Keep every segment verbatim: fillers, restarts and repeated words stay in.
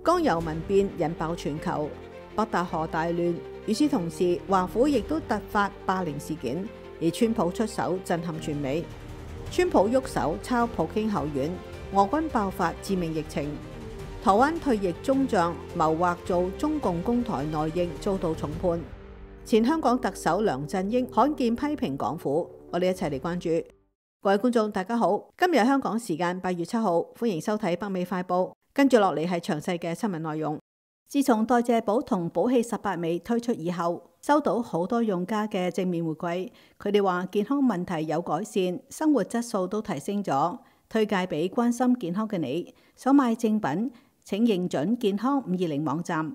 江油民變引爆全球，北戴河大亂。與此同時，華府亦都突發霸凌事件，而川普出手震撼全美。川普喐手抄普京後院，俄軍爆發致命疫情。台灣退役中將謀劃做中共攻台內應遭到重判。前香港特首梁振英罕見批評港府，我哋一齊嚟關注。各位觀眾大家好，今日香港時間八月七號，歡迎收睇北美快報。跟住落嚟係詳細嘅新聞內容。自從代謝寶同寶氣十八味推出以後，收到好多用家嘅正面回饋，佢哋話健康問題有改善，生活質素都提升咗，推介俾關心健康嘅你。想買正品，請認準健康五二零網站。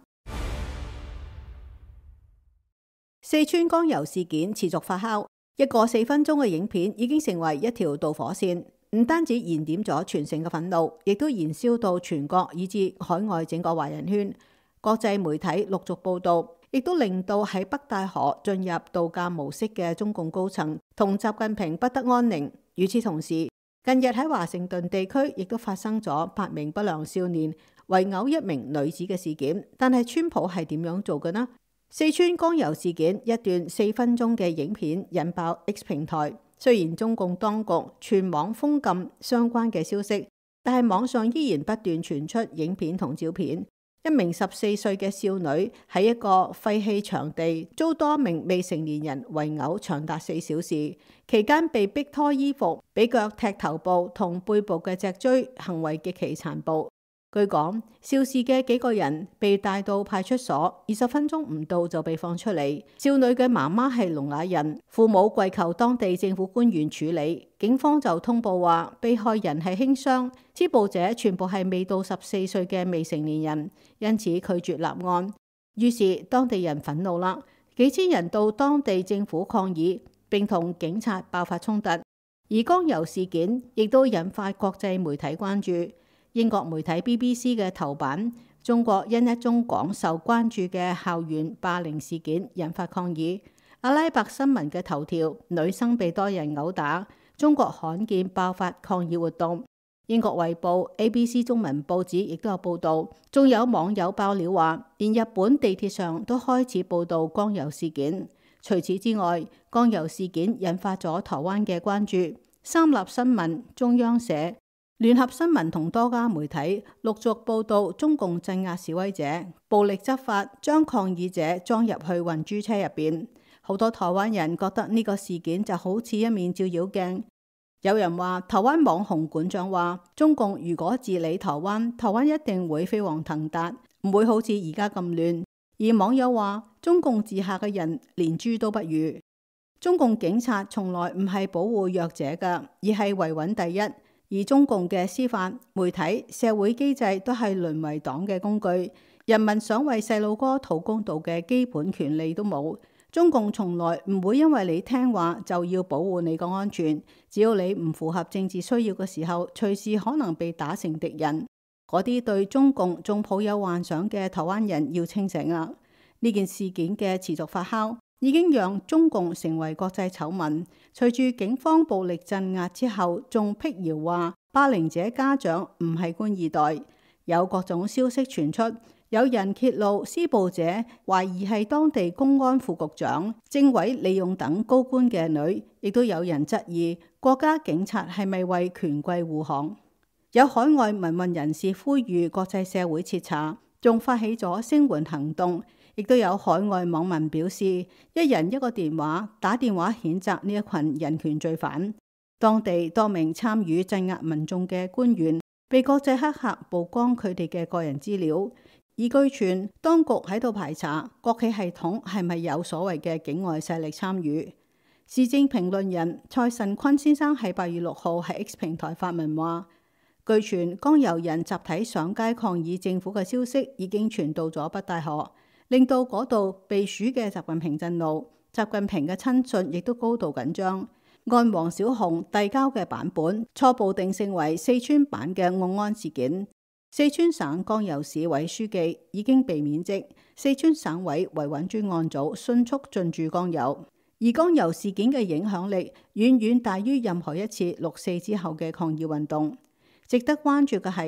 四川江油事件持續發酵，一個四分鐘嘅影片已經成為一條導火線。唔單止燃點咗全城嘅憤怒，亦都燃燒到全國以至海外整個華人圈。國際媒體陸續報道，亦都令到喺北戴河進入度假模式嘅中共高層同習近平不得安寧。與此同時，近日喺華盛頓地區亦都發生咗八名不良少年圍毆一名女子嘅事件。但係川普係點樣做嘅呢？四川江油事件一段四分鐘嘅影片引爆 X 平台。雖然中共當局全網封禁相關嘅消息，但係網上依然不斷傳出影片同照片。一名十四歲嘅少女喺一個廢棄場地遭多名未成年人圍毆長達四小時，期間被逼脫衣服、俾腳踢頭部同背部嘅脊椎，行為極其殘暴。據講，肇事嘅幾個人被帶到派出所，二十分鐘唔到就被放出嚟。少女嘅媽媽係聾啞人，父母跪求當地政府官員處理。警方就通報話，被害人係輕傷，施暴者全部係未到十四歲嘅未成年人，因此拒絕立案。於是當地人憤怒啦，幾千人到當地政府抗議，並同警察爆發衝突。而江油事件亦都引發國際媒體關注。英國媒體 B B C 嘅頭版，中國因一宗廣受關注嘅校園霸凌事件引發抗議。阿拉伯新聞嘅頭條，女生被多人毆打，中國罕見爆發抗議活動。英國衛報 A B C 中文報紙亦都有報導，仲有網友爆料話，連日本地鐵上都開始報導江油事件。除此之外，江油事件引發咗台灣嘅關注。三立新聞、中央社、聯合新聞同多家媒體陸續報道中共鎮壓示威者，暴力執法，將抗議者裝入去運輸車入邊。好多台灣人覺得呢個事件就好似一面照妖鏡。有人話，台灣網紅館長話，中共如果治理台灣，台灣一定會飛黃騰達，唔會好似而家咁亂。而網友話，中共治下嘅人連豬都不如。中共警察從來唔係保護弱者㗎，而係維穩第一。而中共嘅司法、媒體、社會機制都係淪為黨嘅工具，人民想為細路哥討公道嘅基本權利都冇。中共從來唔會因為你聽話就要保護你個安全，只要你唔符合政治需要嘅時候，隨時可能被打成敵人。嗰啲對中共仲抱有幻想嘅台灣人要清醒啊！呢件事件嘅持續發酵，已經讓中共成為國際醜聞。隨住警方暴力鎮壓之後，仲闢謠話霸凌者家長唔係官二代，有各種消息傳出，有人揭露施暴者懷疑係當地公安副局長、政委利用等高官嘅女，亦都有人質疑國家警察係咪為權貴護航。有海外民運人士呼籲國際社會徹查，仲發起咗聲援行動。亦都有海外網民表示，一人一個電話打電話譴責呢一群人權罪犯。當地多名參與鎮壓民眾嘅官員被國際黑客曝光佢哋嘅個人資料，而據傳當局喺度排查國企系統係咪有所謂嘅境外勢力參與。時政評論人蔡慎坤先生喺八月六號喺 X 平台發文話，據傳江油人集體上街抗議政府嘅消息已經傳到咗北戴河，令到嗰度避暑嘅習近平震怒，習近平嘅親信亦都高度緊張。按黃小紅遞交嘅版本，初步定性為四川版嘅案安事件。四川省江油市委書記已經被免職，四川省委維穩專案組迅速進駐江油。而江油事件嘅影響力遠遠大於任何一次六四之後嘅抗議運動。值得關注嘅係，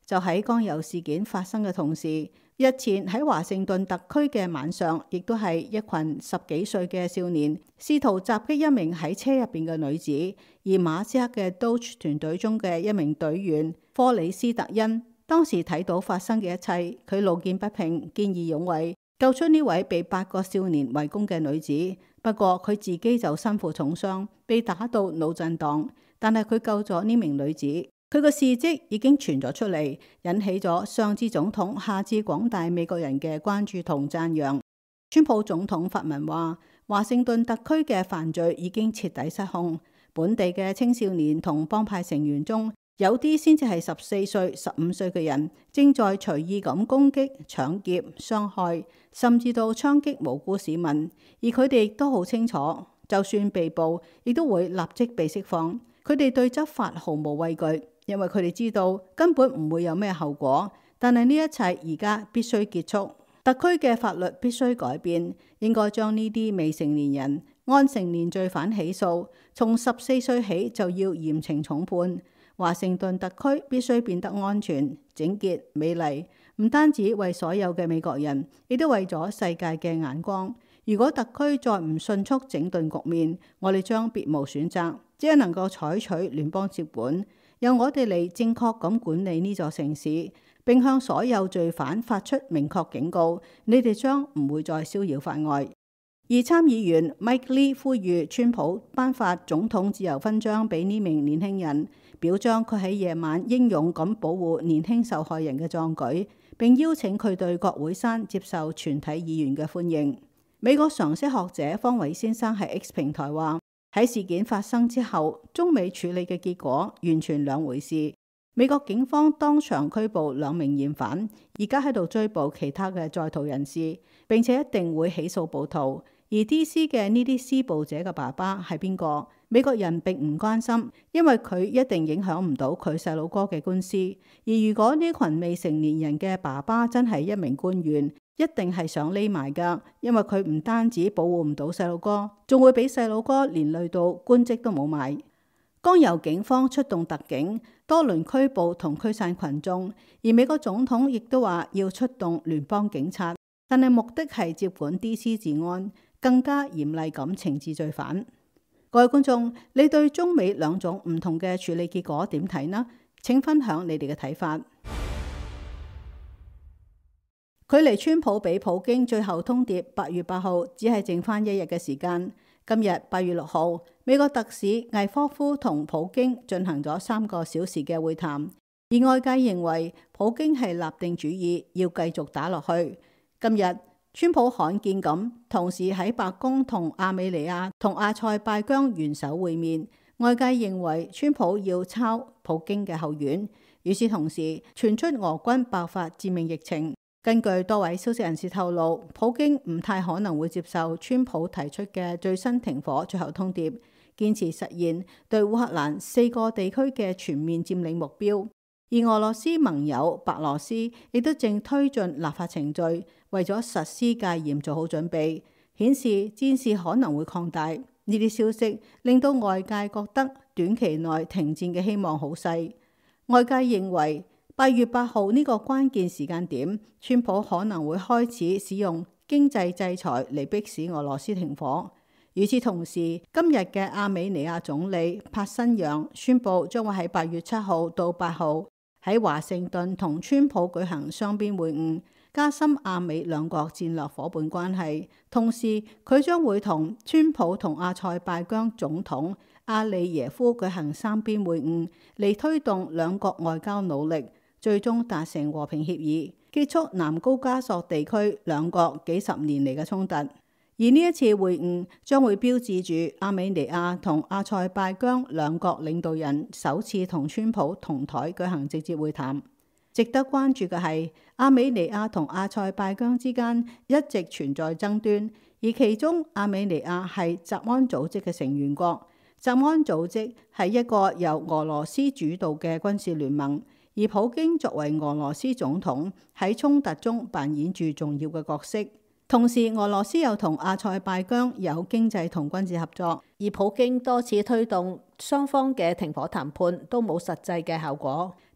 就喺江油事件發生嘅同時，日前喺華盛頓特區嘅晚上，亦都係一群十幾歲嘅少年試圖襲擊一名喺車入邊嘅女子，而馬斯克嘅 Doge 團隊中嘅一名隊員科里斯特恩，當時睇到發生嘅一切，佢路見不平，見義勇為，救出呢位被八個少年圍攻嘅女子。不過佢自己就身負重傷，被打到腦震盪，但係佢救咗呢名女子。佢個事蹟已經傳咗出嚟，引起咗上至總統下至廣大美國人嘅關注同讚揚。川普總統發文話，華盛頓特區嘅犯罪已經徹底失控，本地嘅青少年同幫派成員中，有啲先至係十四歲、十五歲嘅人，正在隨意咁攻擊、搶劫、傷害，甚至到槍擊無辜市民。而佢哋亦都好清楚，就算被捕，亦都會立即被釋放。佢哋對執法毫無畏懼，因為佢哋知道根本唔會有咩後果。但係呢一切而家必須結束，特區嘅法律必須改變，應該將呢啲未成年人按成年罪犯起訴，從十四歲起就要嚴懲重判。華盛頓特區必須變得安全、整潔、美麗，唔單止為所有嘅美國人，亦都為咗世界嘅眼光。如果特區再唔迅速整頓局面，我哋將別無選擇，只係能夠採取聯邦接管，由我哋嚟正確咁管理呢座城市，並向所有罪犯發出明確警告：你哋將唔會再逍遙法外。而參議員 Mike Lee 呼籲川普頒發總統自由勳章俾呢名年輕人，表彰佢喺夜晚英勇咁保護年輕受害人嘅壯舉，並邀請佢對國會山接受全體議員嘅歡迎。美國常識學者方偉先生喺 X 平台話，喺事件發生之後，中美處理嘅結果完全兩回事。美國警方當場拘捕兩名嫌犯，而家喺度追捕其他嘅在逃人士，並且一定會起訴暴徒。而 D C 嘅呢啲施暴者嘅爸爸係邊個？美國人並唔關心，因為佢一定影響唔到佢細佬哥嘅官司。而如果呢群未成年人嘅爸爸真係一名官員，一定係想匿埋㗎，因為佢唔單止保護唔到細佬哥，仲會俾細佬哥連累到官職都冇埋。剛由警方出動特警，多輪拘捕同驅散群眾，而美國總統亦都話要出動聯邦警察，但係目的係接管 D C 治安，更加嚴厲咁懲治罪犯。各位觀眾，你對中美兩種唔同嘅處理結果點睇呢？請分享你哋嘅睇法。距離川普俾普京最後通牒八月八號只係剩翻一日嘅時間。今日八月六號，美國特使魏科夫同普京進行咗三個小時嘅會談，而外界認為普京係立定主意要繼續打落去。今日川普罕見咁同時喺白宮同亞美尼亞同阿塞拜疆元首會面，外界認為川普要抄普京嘅後院。與此同時，傳出俄軍爆發致命疫情。根據多位消息人士透露，普京唔太可能會接受川普提出嘅最新停火最後通牒，堅持實現對烏克蘭四個地區嘅全面佔領目標。而俄羅斯盟友白羅斯亦都正推進立法程序，為咗實施戒嚴做好準備，顯示戰事可能會擴大。呢啲消息令到外界覺得短期內停戰嘅希望好細。外界認為八月八號呢個關鍵時間點，川普可能會開始使用經濟制裁嚟迫使俄羅斯停火。與此同時，今日嘅亞美尼亞總理帕辛揚宣布將會喺八月七號到八號喺華盛頓同川普舉行雙邊會晤，加深亞美兩國戰略夥伴關係。同時，佢將會同川普同阿塞拜疆總統阿里耶夫舉行三邊會晤，嚟推動兩國外交努力，最終達成和平協議，結束南高加索地區兩國幾十年嚟嘅衝突。而呢一次會晤將會標誌住亞美尼亞同阿塞拜疆兩國領導人首次同川普同台舉行直接會談。值得關注嘅係，亞美尼亞同阿塞拜疆之間一直存在爭端，而其中亞美尼亞係集安組織嘅成員國。集安組織係一個由俄羅斯主導嘅軍事聯盟，而普京作為俄羅斯總統喺衝突中扮演住重要嘅角色。同時，俄羅斯又同阿塞拜疆有經濟同軍事合作，而普京多次推動雙方嘅停火談判都冇實際嘅效果。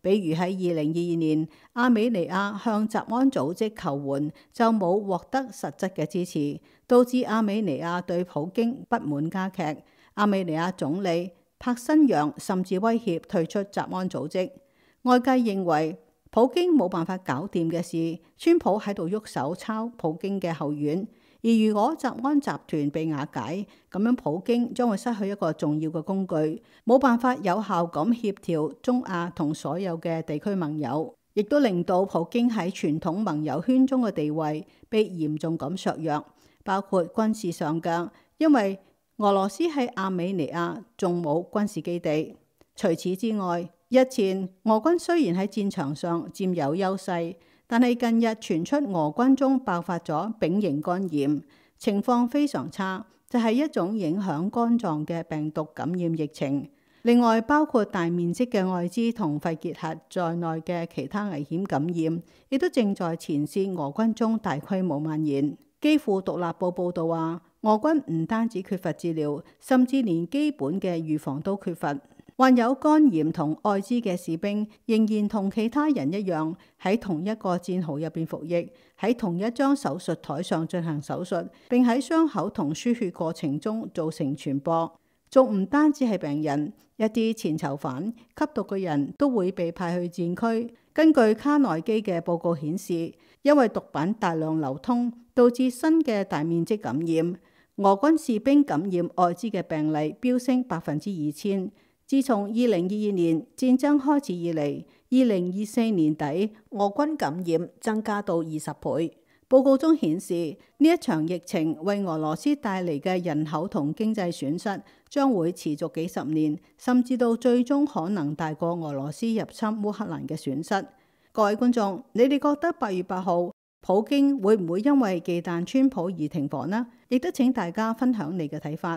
比如喺二零二二年，亞美尼亞向集安組織求援，就冇獲得實質嘅支持，導致亞美尼亞對普京不滿加劇。亞美尼亞總理帕辛揚甚至威脅退出集安組織。外界認為普京冇辦法搞掂嘅事，川普喺度喐手抄普京嘅後院。而如果集安集團被瓦解，咁樣普京將會失去一個重要嘅工具，冇辦法有效咁協調中亞同所有嘅地區盟友，亦都令到普京喺傳統盟友圈中嘅地位被嚴重咁削弱，包括軍事上嘅，因為俄羅斯喺亞美尼亞仲冇軍事基地。除此之外，日前俄軍雖然喺戰場上佔有優勢，但係近日傳出俄軍中爆發咗丙型肝炎，情況非常差，就係一種影響肝臟嘅病毒感染疫情。另外，包括大面積嘅艾滋同肺結核在內嘅其他危險感染，亦都正在前線俄軍中大規模蔓延。基輔獨立報報道話，俄軍唔單止缺乏治療，甚至連基本嘅預防都缺乏。患有肝炎同艾滋嘅士兵仍然同其他人一樣喺同一個戰壕入邊服役，喺同一張手術台上進行手術，並喺傷口同輸血過程中造成傳播。仲唔單止係病人，一啲前囚犯、吸毒嘅人都會被派去戰區。根據卡內基嘅報告顯示，因為毒品大量流通，導致新嘅大面積感染，俄軍士兵感染艾滋嘅病例飆升百分之二千。自從二零二二年戰爭開始以嚟，二零二四年底俄軍感染增加到二十倍。報告中顯示，呢一場疫情為俄羅斯帶嚟嘅人口同經濟損失將會持續幾十年，甚至到最終可能大過俄羅斯入侵烏克蘭嘅損失。各位觀眾，你哋覺得八月八號普京會唔會因為忌憚川普而停火呢？亦都請大家分享你嘅睇法。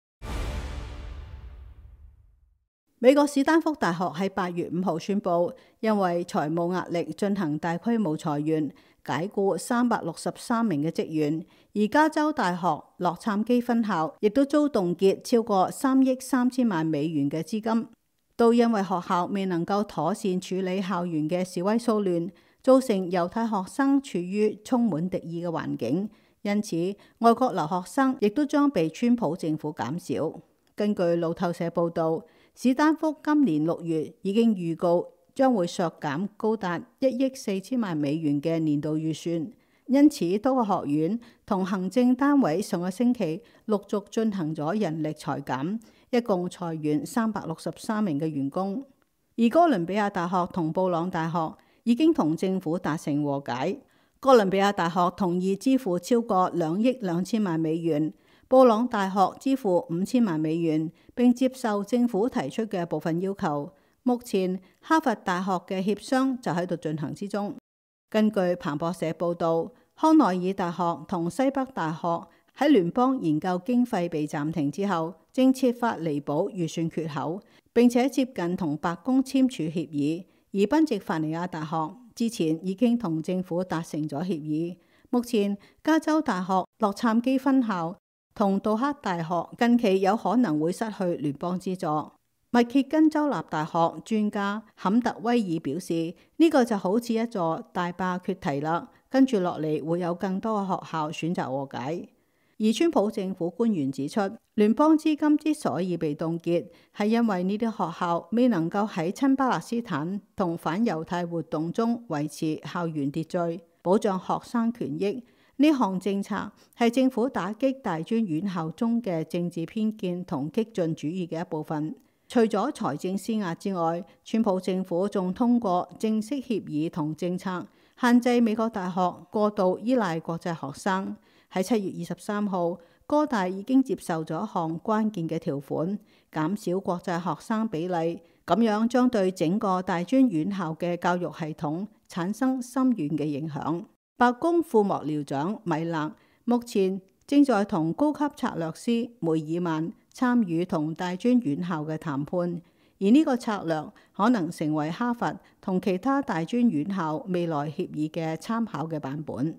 美國史丹福大學喺八月五號宣布，因為財務壓力進行大規模裁員，解雇三百六十三名嘅職員。而加州大學洛杉磯分校亦都遭凍結超過三億三千萬美元嘅資金，都因為學校未能夠妥善處理校園嘅示威騷亂，造成猶太學生處於充滿敵意嘅環境。因此，外國留學生亦都將被川普政府減少。根據路透社報導，史丹福今年六月已經預告將會削減高達一億四千萬美元嘅年度預算，因此多個學院同行政單位上個星期陸續進行咗人力裁減，一共裁員三百六十三名嘅員工。而哥倫比亞大學同布朗大學已經同政府達成和解，哥倫比亞大學同意支付超過兩億兩千萬美元。布朗大學支付五千萬美元，並接受政府提出嘅部分要求。目前哈佛大學嘅協商就喺度進行之中。根據彭博社報導，康奈爾大學同西北大學喺聯邦研究經費被暫停之後，正設法彌補預算缺口，並且接近同白宮簽署協議。而賓夕法尼亞大學之前已經同政府達成咗協議。目前加州大學洛杉磯分校同杜克大學近期有可能會失去聯邦資助。密歇根州立大學專家坎特威爾表示，呢、這個就好似一座大壩決堤啦，跟住落嚟會有更多嘅學校選擇和解。而川普政府官員指出，聯邦資金之所以被凍結，係因為呢啲學校未能夠喺親巴勒斯坦同反猶太活動中維持校園秩序，保障學生權益。呢項政策係政府打擊大專院校中嘅政治偏見同激進主義嘅一部分。除咗財政施壓之外，川普政府仲通過正式協議同政策，限制美國大學過度依賴國際學生。喺七月二十三號，哥大已經接受咗一項關鍵嘅條款，減少國際學生比例，咁樣將對整個大專院校嘅教育系統產生深遠嘅影響。白宮副幕僚長米勒目前正在同高級策略師梅爾曼參與同大專院校嘅談判，而呢個策略可能成為哈佛同其他大專院校未來協議嘅參考嘅版本。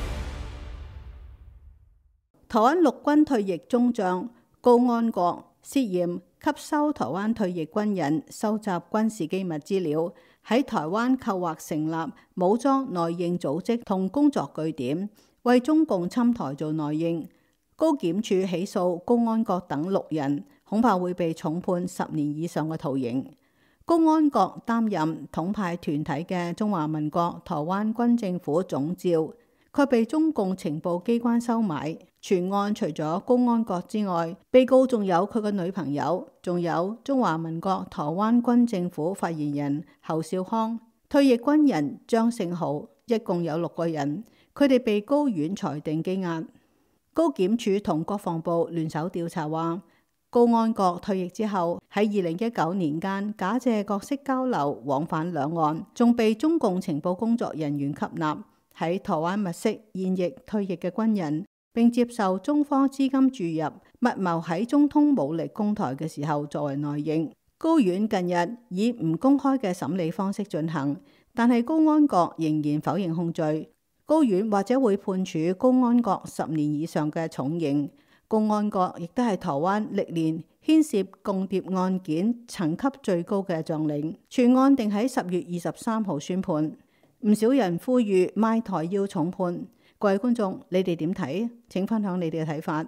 台灣陸軍退役中將高安國涉嫌吸收台灣退役軍人收集軍事機密資料， 喺台灣構劃成立武裝內應組織同工作據點，為中共侵台做內應。高檢署起訴高安國等六人，恐怕會被重判十年以上嘅徒刑。高安國擔任統派團體嘅中華民國台灣軍政府總召，卻被中共情報機關收買。全案除咗高安國之外，被告仲有佢嘅女朋友，仲有中華民國台灣軍政府發言人侯少康、退役軍人張勝豪，一共有六個人。佢哋被高院裁定羈押。高檢署同國防部聯手調查話，高安國退役之後喺二零一九年間假借角色交流往返兩岸，仲被中共情報工作人員吸納，喺台灣物色現役退役嘅軍人，並接受中方資金注入，密謀喺中通武力攻台嘅時候作為內應。高院近日以唔公開嘅審理方式進行，但係高安國仍然否認控罪。高院或者會判處高安國十年以上嘅重刑。高安國亦都係台灣歷年牽涉共諜案件層級最高嘅將領。全案定喺十月二十三號宣判。唔少人呼籲賣台要重判。各位觀眾，你哋點睇？請分享你哋嘅睇法。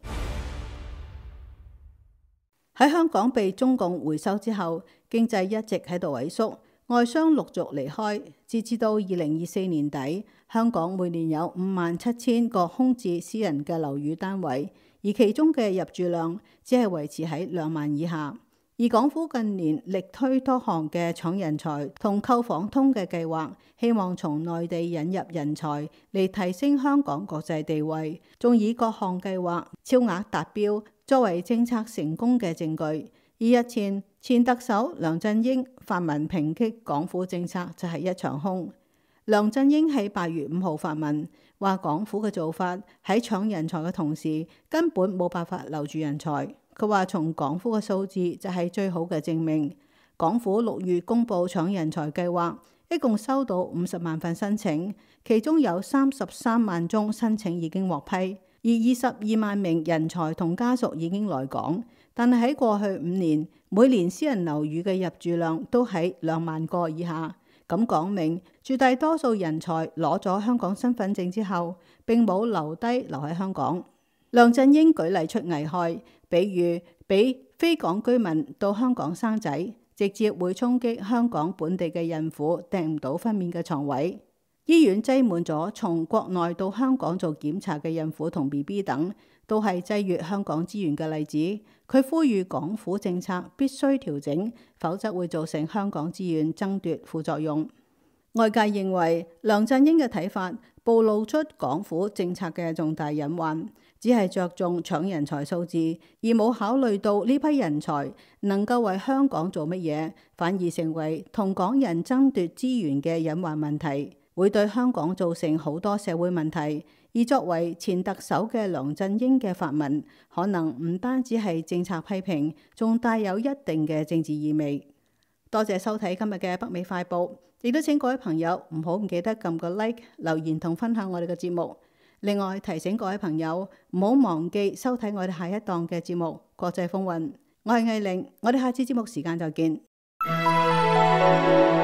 喺香港被中共回收之後，經濟一直喺度萎縮。外商陸續離開，截至到二零二四年底，香港每年有五萬七千個空置私人嘅樓宇單位，而其中嘅入住量只係維持喺兩萬以下。而港府近年力推多項嘅搶人才同購房通嘅計劃，希望從內地引入人才嚟提升香港國際地位，仲以各項計劃超額達標作為政策成功嘅證據。而日前，前特首梁振英發文抨擊港府政策就係一場空。梁振英喺八月五號發文話，港府嘅做法喺搶人才嘅同時，根本冇辦法留住人才。佢話從港府嘅數字就係最好嘅證明。港府六月公布搶人才計劃，一共收到五十萬份申請，其中有三十三萬宗申請已經獲批，而二十二萬名人才同家屬已經來港。但係喺過去五年，每年私人樓宇嘅入住量都喺兩萬個以下，咁講明絕大多數人才攞咗香港身份證之後，並冇留低留喺香港。梁振英舉例出危害，比如俾非港居民到香港生仔，直接會衝擊香港本地嘅孕婦訂唔到分娩嘅床位。醫院擠滿咗從國內到香港做檢查嘅孕婦同 B B 等，都係制約香港資源嘅例子。佢呼籲港府政策必須調整，否則會造成香港資源爭奪副作用。外界認為梁振英嘅睇法暴露出港府政策嘅重大隱患，只係着重搶人才數字，而冇考慮到呢批人才能夠為香港做乜嘢，反而成為同港人爭奪資源嘅隱患問題，會對香港造成好多社會問題。而作為前特首嘅梁振英嘅發文，可能唔單止係政策批評，仲帶有一定嘅政治意味。多謝收睇今日嘅北美快報，亦都請各位朋友唔好唔記得撳個 like、留言同分享我哋嘅節目。另外提醒各位朋友唔好忘記收睇我哋下一檔嘅節目《國際風雲》。我係藝玲，我哋下次節目時間再見。